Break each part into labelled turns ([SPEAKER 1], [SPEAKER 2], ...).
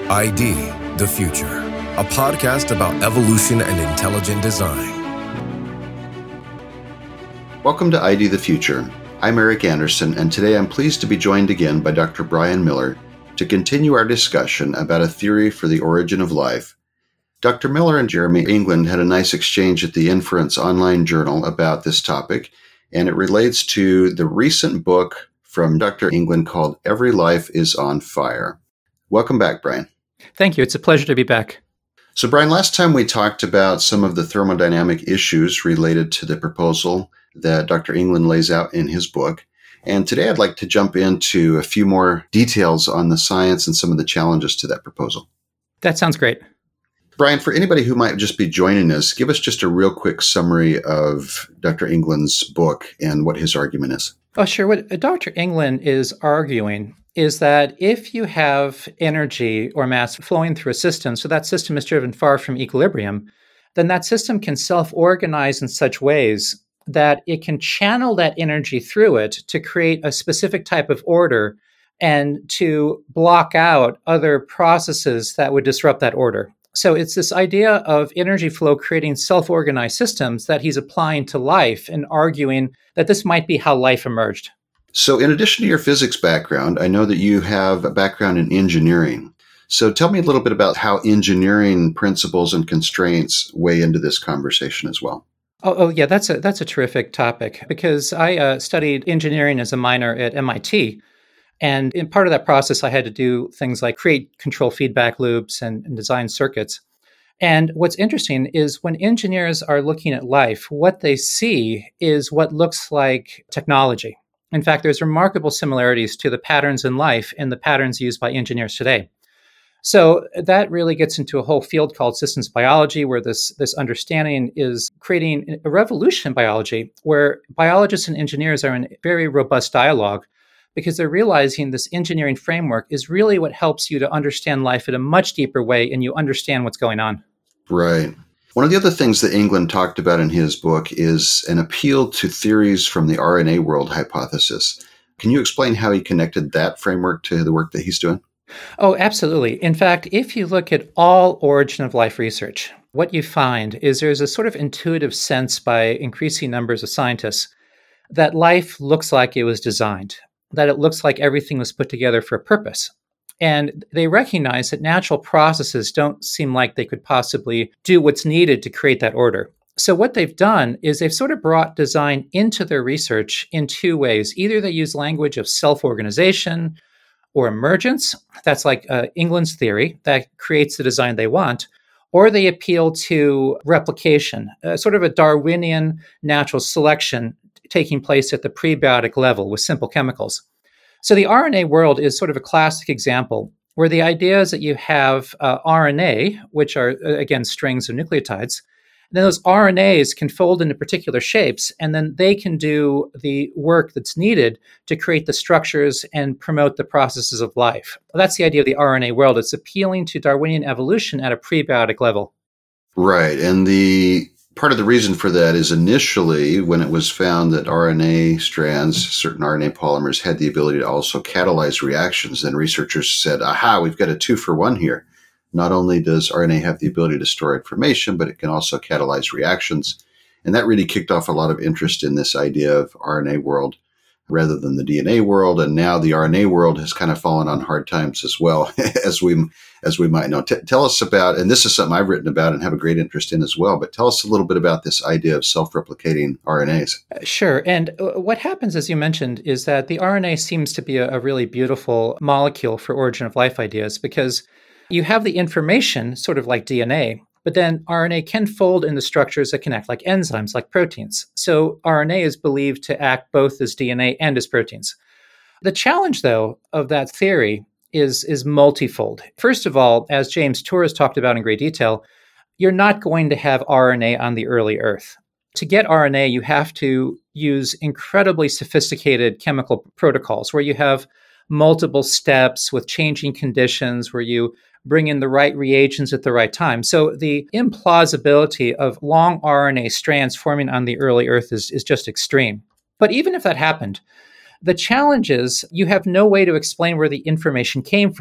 [SPEAKER 1] ID the Future, a podcast about evolution and intelligent design.
[SPEAKER 2] Welcome to ID the Future. I'm Eric Anderson, and today I'm pleased to be joined again by Dr. Brian Miller to continue our discussion about a theory for the origin of life. Dr. Miller and Jeremy England had a nice exchange at the Inference Online Journal about this topic, and it relates to the recent book from Dr. England called Every Life is on Fire. Welcome back, Brian.
[SPEAKER 3] Thank you. It's a pleasure to be back.
[SPEAKER 2] So, Brian, last time we talked about some of the thermodynamic issues related to the proposal that Dr. England lays out in his book. And today I'd like to jump into a few more details on the science and some of the challenges to that proposal.
[SPEAKER 3] That sounds great.
[SPEAKER 2] Brian, for anybody who might just be joining us, give us just a real quick summary of Dr. England's book and what his argument is.
[SPEAKER 3] Oh, sure. What Dr. England is arguing is that if you have energy or mass flowing through a system, so that system is driven far from equilibrium, then that system can self-organize in such ways that it can channel that energy through it to create a specific type of order and to block out other processes that would disrupt that order. So it's this idea of energy flow creating self-organized systems that he's applying to life and arguing that this might be how life emerged.
[SPEAKER 2] So in addition to your physics background, I know that you have a background in engineering. So tell me a little bit about how engineering principles and constraints weigh into this conversation as well.
[SPEAKER 3] Oh yeah, that's a terrific topic because I studied engineering as a minor at MIT. And in part of that process, I had to do things like create control feedback loops and design circuits. And what's interesting is when engineers are looking at life, what they see is what looks like technology. In fact, there's remarkable similarities to the patterns in life and the patterns used by engineers today. So that really gets into a whole field called systems biology, where this understanding is creating a revolution in biology, where biologists and engineers are in very robust dialogue because they're realizing this engineering framework is really what helps you to understand life in a much deeper way and you understand what's going on.
[SPEAKER 2] Right. One of the other things that England talked about in his book is an appeal to theories from the RNA world hypothesis. Can you explain how he connected that framework to the work that he's doing?
[SPEAKER 3] Oh, absolutely. In fact, if you look at all origin of life research, what you find is there's a sort of intuitive sense by increasing numbers of scientists that life looks like it was designed, that it looks like everything was put together for a purpose. And they recognize that natural processes don't seem like they could possibly do what's needed to create that order. So what they've done is they've sort of brought design into their research in two ways. Either they use language of self-organization or emergence, that's like England's theory, that creates the design they want, or they appeal to replication, sort of a Darwinian natural selection taking place at the prebiotic level with simple chemicals. So the RNA world is sort of a classic example where the idea is that you have RNA, which are, again, strings of nucleotides. And then those RNAs can fold into particular shapes, and then they can do the work that's needed to create the structures and promote the processes of life. That's the idea of the RNA world. It's appealing to Darwinian evolution at a prebiotic level.
[SPEAKER 2] Right. And part of the reason for that is initially when it was found that RNA strands, certain RNA polymers, had the ability to also catalyze reactions, then researchers said, aha, we've got a 2-for-1 here. Not only does RNA have the ability to store information, but it can also catalyze reactions. And that really kicked off a lot of interest in this idea of RNA world rather than the DNA world. And now the RNA world has kind of fallen on hard times as well, as we might know. Tell us about, and this is something I've written about and have a great interest in as well, but tell us a little bit about this idea of self-replicating RNAs.
[SPEAKER 3] Sure. And what happens, as you mentioned, is that the RNA seems to be a really beautiful molecule for origin of life ideas because you have the information, sort of like DNA, but then RNA can fold into structures that can act like enzymes, like proteins. So RNA is believed to act both as DNA and as proteins. The challenge, though, of that theory is multifold. First of all, as James Tour has talked about in great detail, you're not going to have RNA on the early Earth. To get RNA, you have to use incredibly sophisticated chemical protocols where you have multiple steps with changing conditions, where you bring in the right reagents at the right time. So the implausibility of long RNA strands forming on the early Earth is just extreme. But even if that happened, the challenge is you have no way to explain where the information came from.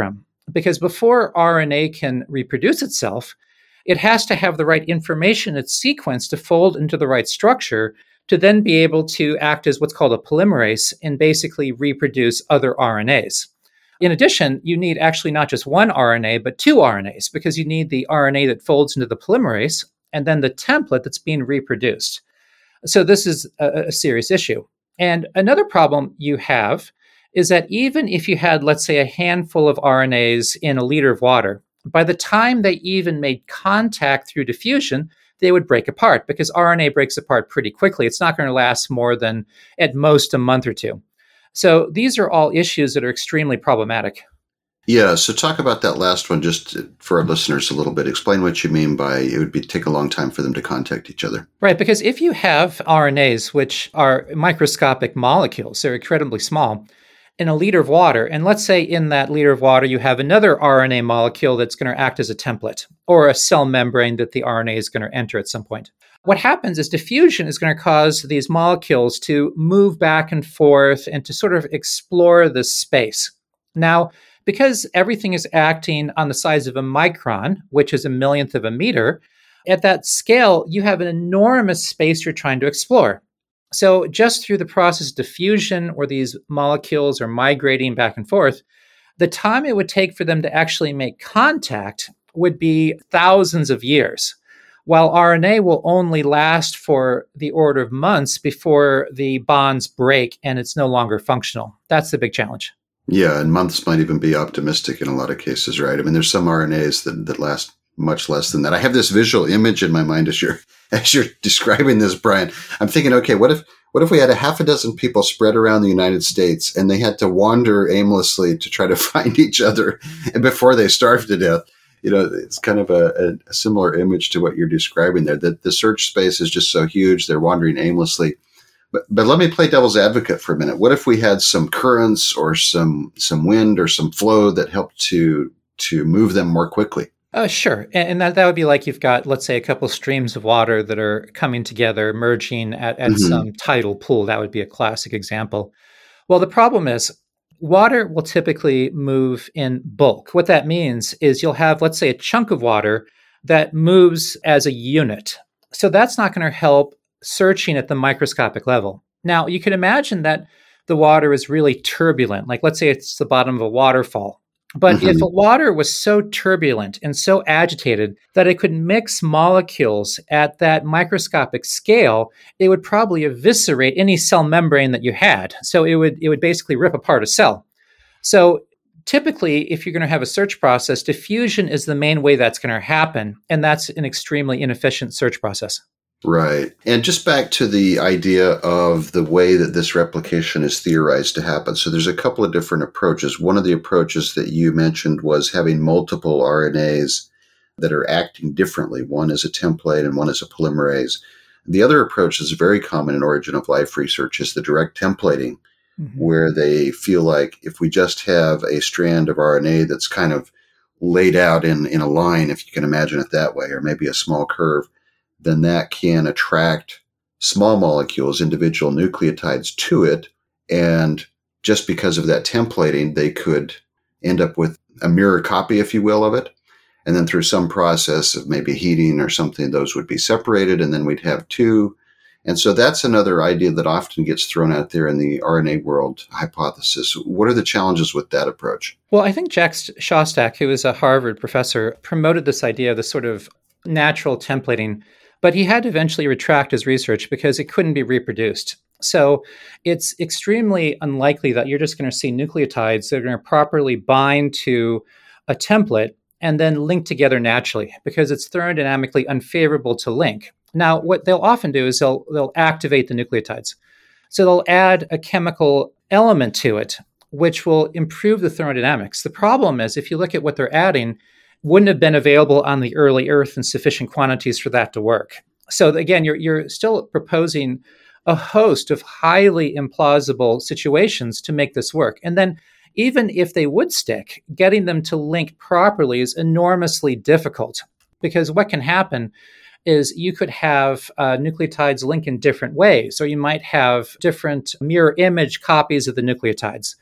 [SPEAKER 3] because before RNA can reproduce itself, it has to have the right information in its sequence to fold into the right structure to then be able to act as what's called a polymerase and basically reproduce other RNAs. In addition, you need actually not just one RNA, but two RNAs, because you need the RNA that folds into the polymerase and then the template that's being reproduced. So this is a serious issue. And another problem you have is that even if you had, let's say, a handful of RNAs in a liter of water, by the time they even made contact through diffusion, they would break apart because RNA breaks apart pretty quickly. It's not going to last more than at most a month or two. So these are all issues that are extremely problematic.
[SPEAKER 2] Yeah, so talk about that last one just for our listeners a little bit. Explain what you mean by it would take a long time for them to contact each other.
[SPEAKER 3] Right, because if you have RNAs, which are microscopic molecules, they're incredibly small, in a liter of water, and let's say in that liter of water you have another RNA molecule that's going to act as a template or a cell membrane that the RNA is going to enter at some point. What happens is diffusion is going to cause these molecules to move back and forth and to sort of explore this space. Now, because everything is acting on the size of a micron, which is a millionth of a meter, at that scale, you have an enormous space you're trying to explore. So just through the process of diffusion, where these molecules are migrating back and forth, the time it would take for them to actually make contact would be thousands of years, while RNA will only last for the order of months before the bonds break and it's no longer functional. That's the big challenge.
[SPEAKER 2] Yeah, and months might even be optimistic in a lot of cases, right? I mean, there's some RNAs that last much less than that. I have this visual image in my mind as you're describing this, Brian. I'm thinking, okay, what if we had a half a dozen people spread around the United States and they had to wander aimlessly to try to find each other and before they starved to death? You know, it's kind of a similar image to what you're describing there, that the search space is just so huge, they're wandering aimlessly. But let me play devil's advocate for a minute. What if we had some currents or some wind or some flow that helped to move them more quickly?
[SPEAKER 3] Sure. And that would be like you've got, let's say, a couple streams of water that are coming together, merging at some tidal pool. That would be a classic example. Well, the problem is water will typically move in bulk. What that means is you'll have, let's say, a chunk of water that moves as a unit. So that's not going to help searching at the microscopic level. Now, you can imagine that the water is really turbulent. Like, let's say it's the bottom of a waterfall. But if the water was so turbulent and so agitated that it could mix molecules at that microscopic scale, it would probably eviscerate any cell membrane that you had. So it would basically rip apart a cell. So typically, if you're going to have a search process, diffusion is the main way that's going to happen. And that's an extremely inefficient search process.
[SPEAKER 2] Right. And just back to the idea of the way that this replication is theorized to happen. So there's a couple of different approaches. One of the approaches that you mentioned was having multiple RNAs that are acting differently. One is a template and one is a polymerase. The other approach is very common in origin of life research is the direct templating, where they feel like if we just have a strand of RNA that's kind of laid out in a line, if you can imagine it that way, or maybe a small curve, then that can attract small molecules, individual nucleotides to it. And just because of that templating, they could end up with a mirror copy, if you will, of it. And then through some process of maybe heating or something, those would be separated, and then we'd have two. And so that's another idea that often gets thrown out there in the RNA world hypothesis. What are the challenges with that approach?
[SPEAKER 3] Well, I think Jack Szostak, who is a Harvard professor, promoted this idea of the sort of natural templating. But he had to eventually retract his research because it couldn't be reproduced. So it's extremely unlikely that you're just going to see nucleotides that are going to properly bind to a template and then link together naturally because it's thermodynamically unfavorable to link. Now, what they'll often do is they'll activate the nucleotides. So they'll add a chemical element to it, which will improve the thermodynamics. The problem is if you look at what they're adding, wouldn't have been available on the early Earth in sufficient quantities for that to work. So again, you're still proposing a host of highly implausible situations to make this work. And then even if they would stick, getting them to link properly is enormously difficult because what can happen is you could have nucleotides link in different ways, or you might have different mirror image copies of the nucleotides.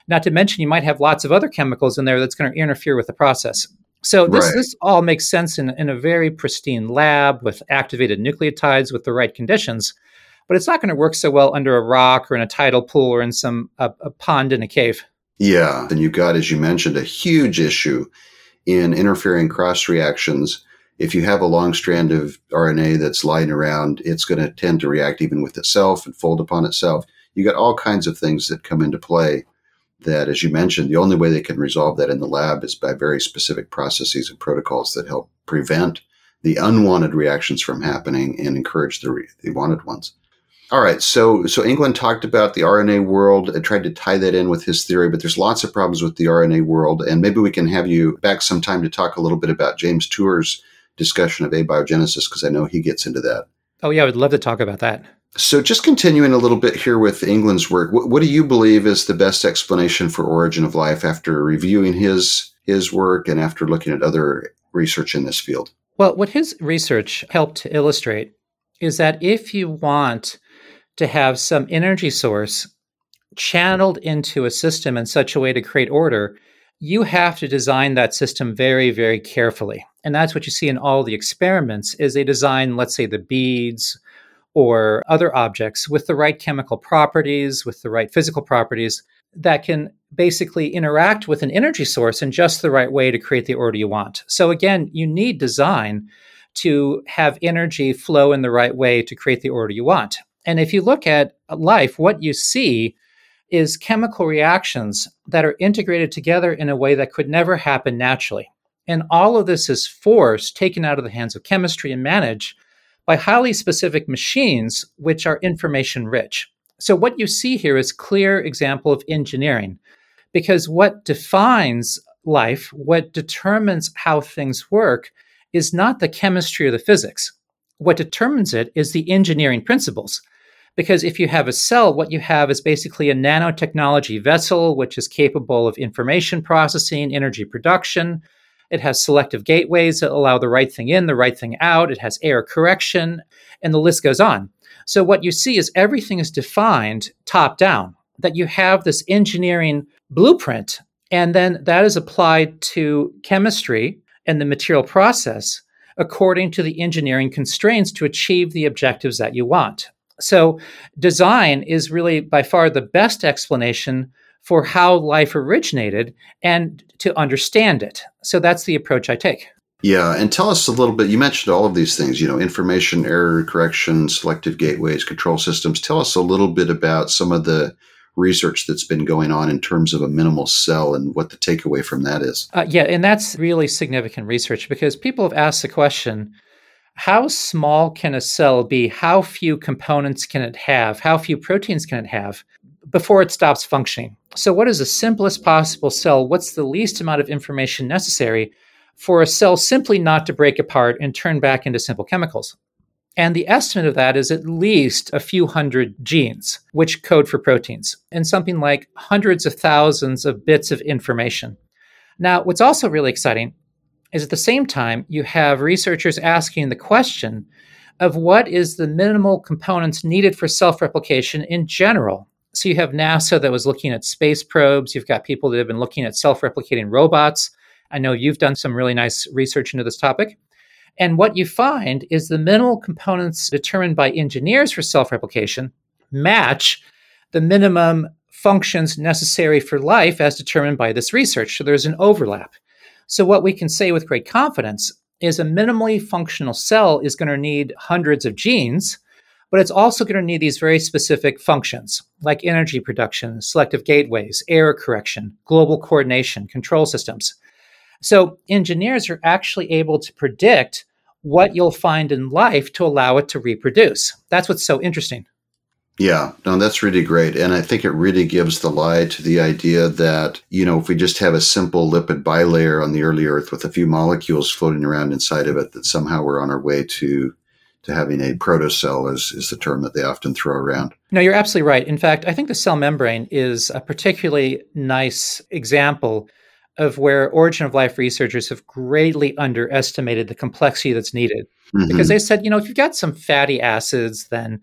[SPEAKER 3] Not to mention, you might have lots of other chemicals in there that's going to interfere with the process. So
[SPEAKER 2] Right.
[SPEAKER 3] this all makes sense in a very pristine lab with activated nucleotides with the right conditions, but it's not going to work so well under a rock or in a tidal pool or in some a pond in a cave.
[SPEAKER 2] Yeah. Then you've got, as you mentioned, a huge issue in interfering cross reactions. If you have a long strand of RNA that's lying around, it's going to tend to react even with itself and fold upon itself. You got all kinds of things that come into play that, as you mentioned, the only way they can resolve that in the lab is by very specific processes and protocols that help prevent the unwanted reactions from happening and encourage the wanted ones. All right, so England talked about the RNA world and tried to tie that in with his theory, but there's lots of problems with the RNA world, and maybe we can have you back sometime to talk a little bit about James Tour's discussion of abiogenesis, because I know he gets into that.
[SPEAKER 3] Oh yeah, I would love to talk about that.
[SPEAKER 2] So just continuing a little bit here with England's work, what do you believe is the best explanation for origin of life after reviewing his work and after looking at other research in this field?
[SPEAKER 3] Well, what his research helped to illustrate is that if you want to have some energy source channeled into a system in such a way to create order, you have to design that system very, very carefully. And that's what you see in all the experiments is they design, let's say, the beads or other objects with the right chemical properties, with the right physical properties that can basically interact with an energy source in just the right way to create the order you want. So again, you need design to have energy flow in the right way to create the order you want. And if you look at life, what you see is chemical reactions that are integrated together in a way that could never happen naturally. And all of this is force taken out of the hands of chemistry and managed by highly specific machines, which are information rich. So what you see here is clear example of engineering, because what defines life, what determines how things work, is not the chemistry or the physics. What determines it is the engineering principles. Because if you have a cell, what you have is basically a nanotechnology vessel, which is capable of information processing, energy production. It has selective gateways that allow the right thing in, the right thing out. It has error correction, and the list goes on. So what you see is everything is defined top down, that you have this engineering blueprint, and then that is applied to chemistry and the material process according to the engineering constraints to achieve the objectives that you want. So design is really by far the best explanation for how life originated and to understand it. So that's the approach I take.
[SPEAKER 2] Yeah, and tell us a little bit, you mentioned all of these things, information, error correction, selective gateways, control systems. Tell us a little bit about some of the research that's been going on in terms of a minimal cell and what the takeaway from that is.
[SPEAKER 3] Yeah, and that's really significant research because people have asked the question, how small can a cell be? How few components can it have? How few proteins can it have before it stops functioning? So what is the simplest possible cell? What's the least amount of information necessary for a cell simply not to break apart and turn back into simple chemicals? And the estimate of that is at least a few hundred genes, which code for proteins, and something like hundreds of thousands of bits of information. Now, what's also really exciting is at the same time, you have researchers asking the question of what is the minimal components needed for self-replication in general. So you have NASA that was looking at space probes. You've got people that have been looking at self-replicating robots. I know you've done some really nice research into this topic. And what you find is the minimal components determined by engineers for self-replication match the minimum functions necessary for life as determined by this research. So there's an overlap. So what we can say with great confidence is a minimally functional cell is going to need hundreds of genes, but it's also going to need these very specific functions like energy production, selective gateways, error correction, global coordination, control systems. So engineers are actually able to predict what you'll find in life to allow it to reproduce. That's what's so interesting.
[SPEAKER 2] Yeah, no, that's really great. And I think it really gives the lie to the idea that, if we just have a simple lipid bilayer on the early Earth with a few molecules floating around inside of it, that somehow we're on our way to having a protocell is the term that they often throw around.
[SPEAKER 3] No, you're absolutely right. In fact, I think the cell membrane is a particularly nice example of where origin of life researchers have greatly underestimated the complexity that's needed. Mm-hmm. Because they said, if you've got some fatty acids, then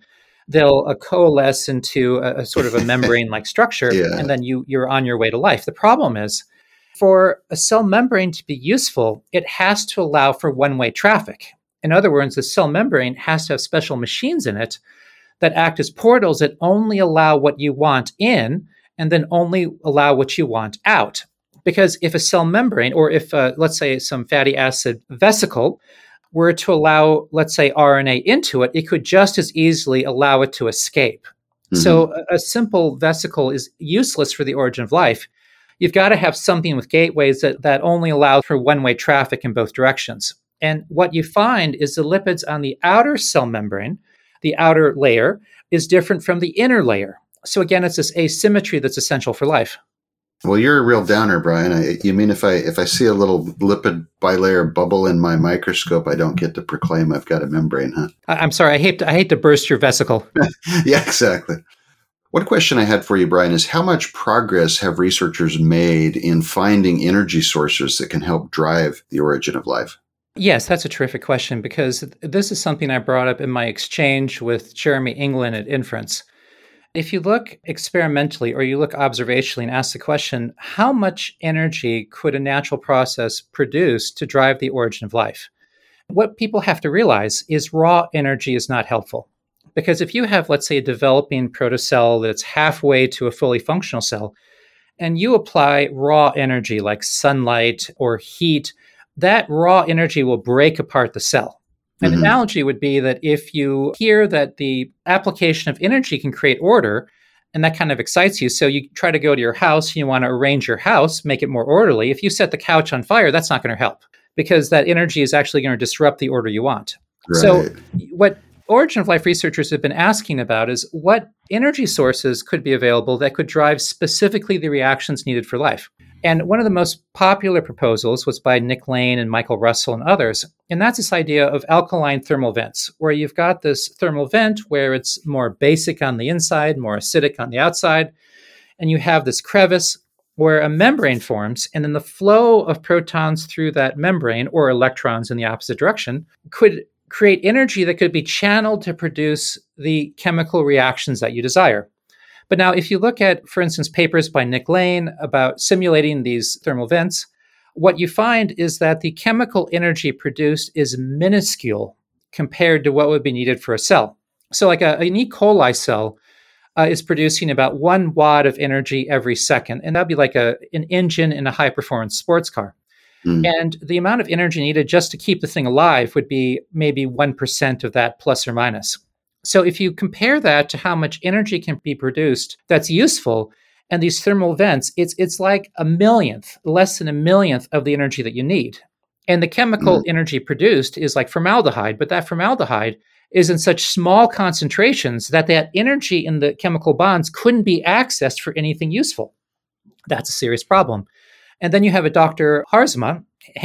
[SPEAKER 3] they'll coalesce into a sort of a membrane-like structure,
[SPEAKER 2] Yeah.
[SPEAKER 3] and then you're on your way to life. The problem is, for a cell membrane to be useful, it has to allow for one-way traffic. In other words, the cell membrane has to have special machines in it that act as portals that only allow what you want in and then only allow what you want out. Because if a cell membrane, or if, let's say, some fatty acid vesicle were to allow, let's say, RNA into it, it could just as easily allow it to escape.
[SPEAKER 2] Mhm.
[SPEAKER 3] So a simple vesicle is useless for the origin of life. You've got to have something with gateways that only allow for one-way traffic in both directions. And what you find is the lipids on the outer cell membrane, the outer layer, is different from the inner layer. So again, it's this asymmetry that's essential for life.
[SPEAKER 2] Well, you're a real downer, Brian. You mean if I see a little lipid bilayer bubble in my microscope, I don't get to proclaim I've got a membrane, huh?
[SPEAKER 3] I'm sorry, I hate to burst your vesicle.
[SPEAKER 2] Yeah, exactly. One question I had for you, Brian, is how much progress have researchers made in finding energy sources that can help drive the origin of life?
[SPEAKER 3] Yes, that's a terrific question, because this is something I brought up in my exchange with Jeremy England at Inference. If you look experimentally or you look observationally and ask the question, how much energy could a natural process produce to drive the origin of life? What people have to realize is raw energy is not helpful. Because if you have, let's say, a developing protocell that's halfway to a fully functional cell, and you apply raw energy like sunlight or heat, that raw energy will break apart the cell. An analogy would be that if you hear that the application of energy can create order, and that kind of excites you, so you try to go to your house and you want to arrange your house, make it more orderly. If you set the couch on fire, that's not going to help, because that energy is actually going to disrupt the order you want.
[SPEAKER 2] Right.
[SPEAKER 3] So what origin of life researchers have been asking about is what energy sources could be available that could drive specifically the reactions needed for life. And one of the most popular proposals was by Nick Lane and Michael Russell and others. And that's this idea of alkaline thermal vents, where you've got this thermal vent where it's more basic on the inside, more acidic on the outside. And you have this crevice where a membrane forms, and then the flow of protons through that membrane, or electrons in the opposite direction, could create energy that could be channeled to produce the chemical reactions that you desire. But now, if you look at, for instance, papers by Nick Lane about simulating these thermal vents, what you find is that the chemical energy produced is minuscule compared to what would be needed for a cell. So like an E. coli cell is producing about 1 watt of energy every second, and that'd be like an engine in a high-performance sports car. And the amount of energy needed just to keep the thing alive would be maybe 1% of that, plus or minus. So if you compare that to how much energy can be produced that's useful, and these thermal vents, it's like a millionth, less than a millionth of the energy that you need. And the chemical energy produced is like formaldehyde, but that formaldehyde is in such small concentrations that that energy in the chemical bonds couldn't be accessed for anything useful. That's a serious problem. And then you have a Dr. Hansma,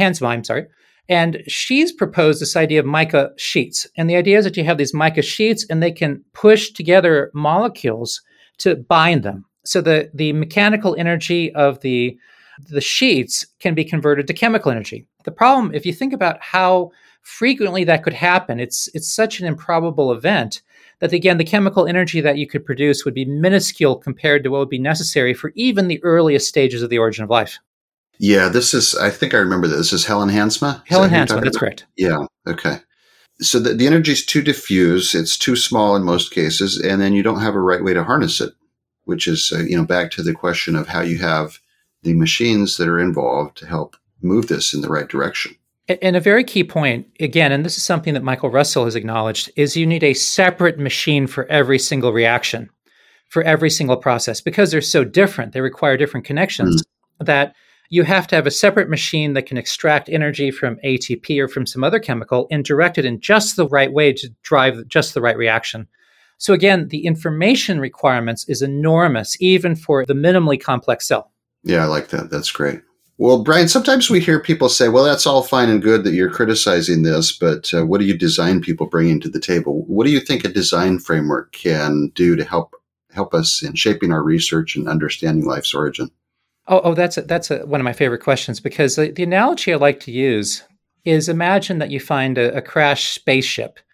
[SPEAKER 3] and she's proposed this idea of mica sheets. And the idea is that you have these mica sheets and they can push together molecules to bind them. So the mechanical energy of the sheets can be converted to chemical energy. The problem, if you think about how frequently that could happen, it's such an improbable event that, again, the chemical energy that you could produce would be minuscule compared to what would be necessary for even the earliest stages of the origin of life.
[SPEAKER 2] Yeah, I think I remember this. This is Helen Hansma?
[SPEAKER 3] Helen Hansma, that's correct.
[SPEAKER 2] Yeah, okay. So the energy is too diffuse, it's too small in most cases, and then you don't have a right way to harness it, which is, back to the question of how you have the machines that are involved to help move this in the right direction.
[SPEAKER 3] And a very key point, again, and this is something that Michael Russell has acknowledged, is you need a separate machine for every single reaction, for every single process, because they're so different. They require different connections that you have to have a separate machine that can extract energy from ATP or from some other chemical and direct it in just the right way to drive just the right reaction. So again, the information requirements is enormous, even for the minimally complex cell.
[SPEAKER 2] Yeah, I like that. That's great. Well, Brian, sometimes we hear people say, well, that's all fine and good that you're criticizing this, but what do you design people bringing to the table? What do you think a design framework can do to help us in shaping our research and understanding life's origin?
[SPEAKER 3] Oh, that's one of my favorite questions, because the analogy I like to use is, imagine that you find a crashed spaceship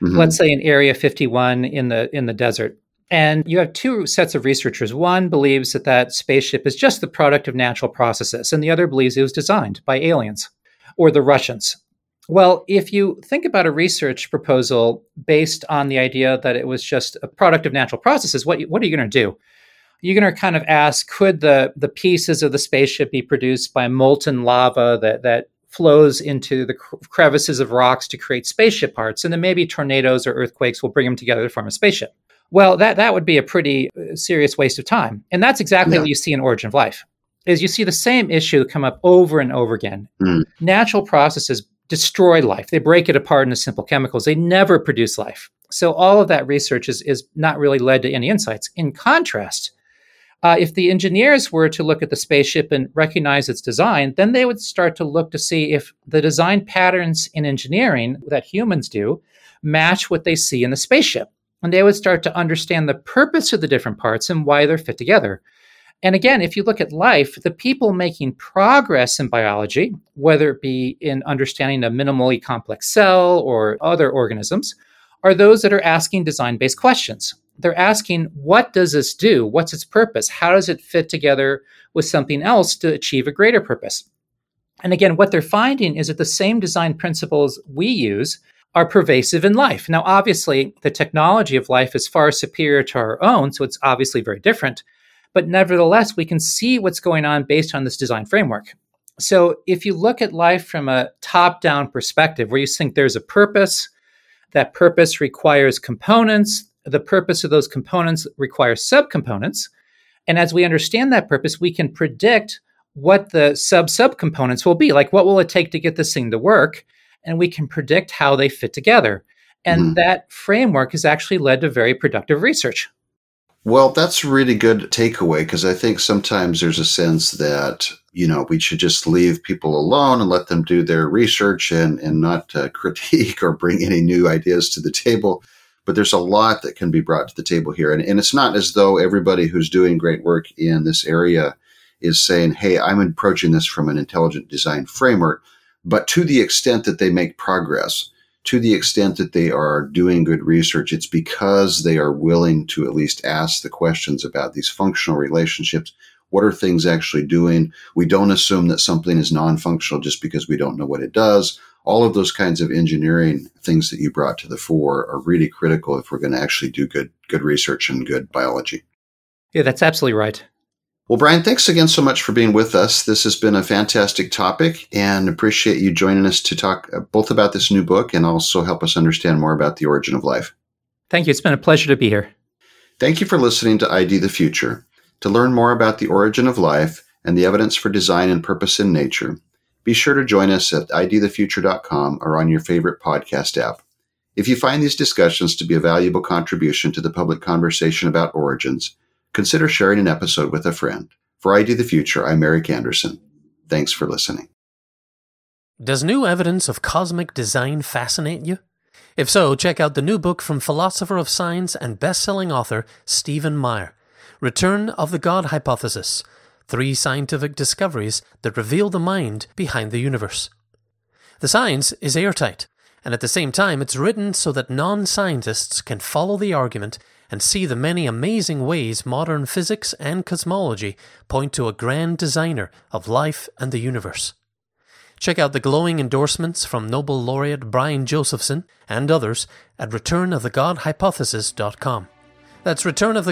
[SPEAKER 3] let's say in Area 51 in the desert. And you have two sets of researchers. One believes that spaceship is just the product of natural processes, and the other believes it was designed by aliens or the Russians. Well, if you think about a research proposal based on the idea that it was just a product of natural processes, what are you going to do? You're going to kind of ask, could the pieces of the spaceship be produced by molten lava that flows into the crevices of rocks to create spaceship parts? And then maybe tornadoes or earthquakes will bring them together to form a spaceship. Well, that would be a pretty serious waste of time. And that's exactly what you see in Origin of Life, is you see the same issue come up over and over again. Natural processes destroy life. They break it apart into simple chemicals. They never produce life. So all of that research is not really led to any insights. In contrast, if the engineers were to look at the spaceship and recognize its design, then they would start to look to see if the design patterns in engineering that humans do match what they see in the spaceship. And they would start to understand the purpose of the different parts and why they're fit together. And again, if you look at life, the people making progress in biology, whether it be in understanding a minimally complex cell or other organisms, are those that are asking design-based questions. They're asking, what does this do? What's its purpose? How does it fit together with something else to achieve a greater purpose? And again, what they're finding is that the same design principles we use are pervasive in life. Now, obviously, the technology of life is far superior to our own, so it's obviously very different. But nevertheless, we can see what's going on based on this design framework. So if you look at life from a top-down perspective, where you think there's a purpose, that purpose requires components, the purpose of those components requires subcomponents, and as we understand that purpose, we can predict what the subcomponents will be. Like, what will it take to get this thing to work? And we can predict how they fit together. And that framework has actually led to very productive research.
[SPEAKER 2] Well, that's a really good takeaway, because I think sometimes there's a sense that, we should just leave people alone and let them do their research and not critique or bring any new ideas to the table. But there's a lot that can be brought to the table here. And it's not as though everybody who's doing great work in this area is saying, hey, I'm approaching this from an intelligent design framework. But to the extent that they make progress, to the extent that they are doing good research, it's because they are willing to at least ask the questions about these functional relationships. What are things actually doing? We don't assume that something is non-functional just because we don't know what it does. All of those kinds of engineering things that you brought to the fore are really critical if we're going to actually do good research and good biology.
[SPEAKER 3] Yeah, that's absolutely right.
[SPEAKER 2] Well, Brian, thanks again so much for being with us. This has been a fantastic topic, and appreciate you joining us to talk both about this new book and also help us understand more about the origin of life.
[SPEAKER 3] Thank you. It's been a pleasure to be here.
[SPEAKER 2] Thank you for listening to ID the Future. To learn more about the origin of life and the evidence for design and purpose in nature, be sure to join us at idthefuture.com or on your favorite podcast app. If you find these discussions to be a valuable contribution to the public conversation about origins, consider sharing an episode with a friend. For ID the Future, I'm Eric Anderson. Thanks for listening.
[SPEAKER 4] Does new evidence of cosmic design fascinate you? If so, check out the new book from philosopher of science and best-selling author Stephen Meyer, Return of the God Hypothesis, 3 scientific discoveries that reveal the mind behind the universe. The science is airtight, and at the same time it's written so that non-scientists can follow the argument and see the many amazing ways modern physics and cosmology point to a grand designer of life and the universe. Check out the glowing endorsements from Nobel laureate Brian Josephson and others at returnofthegodhypothesis.com. That's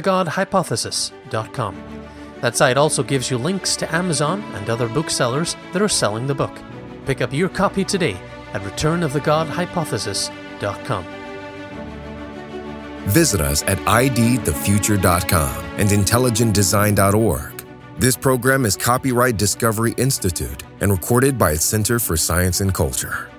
[SPEAKER 4] returnofthegodhypothesis.com. That site also gives you links to Amazon and other booksellers that are selling the book. Pick up your copy today at returnofthegodhypothesis.com.
[SPEAKER 1] Visit us at idthefuture.com and intelligentdesign.org. This program is copyright Discovery Institute and recorded by its Center for Science and Culture.